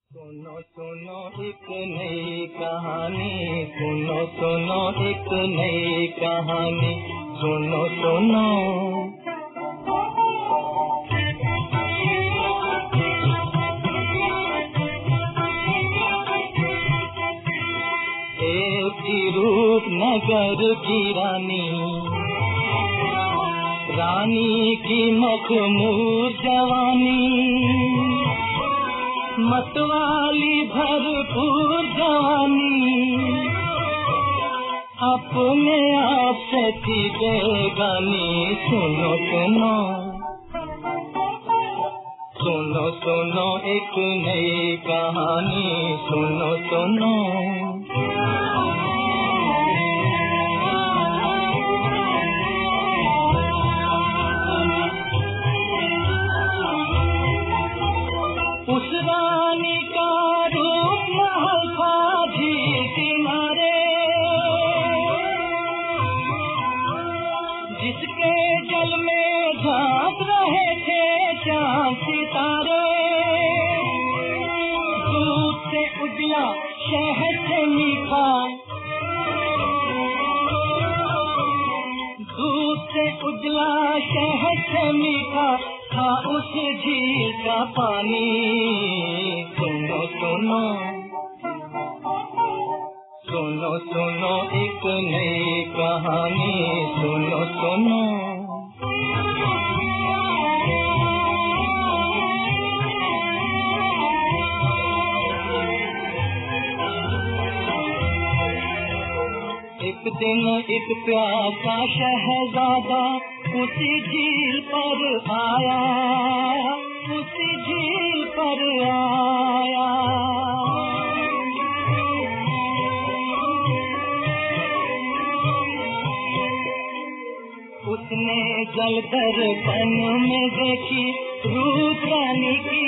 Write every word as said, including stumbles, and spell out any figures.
सुनो सुनो एक नई कहानी, सुनो सुनो एक नई कहानी, सुनो सुनो। एक रूपनगर की रानी, रानी की मखमूर जवानी, मतवाली भरपूर जवानी, अपने आप से थी बेगानी। सुनो सुनो सुनो सुनो एक नई कहानी, सुनो सुनो। उस रानी का रूप महल था झील किनारे, जिसके जल में झांक रहे थे चांद सितारे। दूध से उजला शहद से मीठा, दूध से उजला शहद से मीठा था उस झील का पानी। सुनो सुनो सुनो सुनो एक नई कहानी, सुनो सुनो। एक दिन एक प्यासा शहजादा उसी झील पर आया, उसी झील पर आया। उसने जल दर्पण में देखी रूप रानी की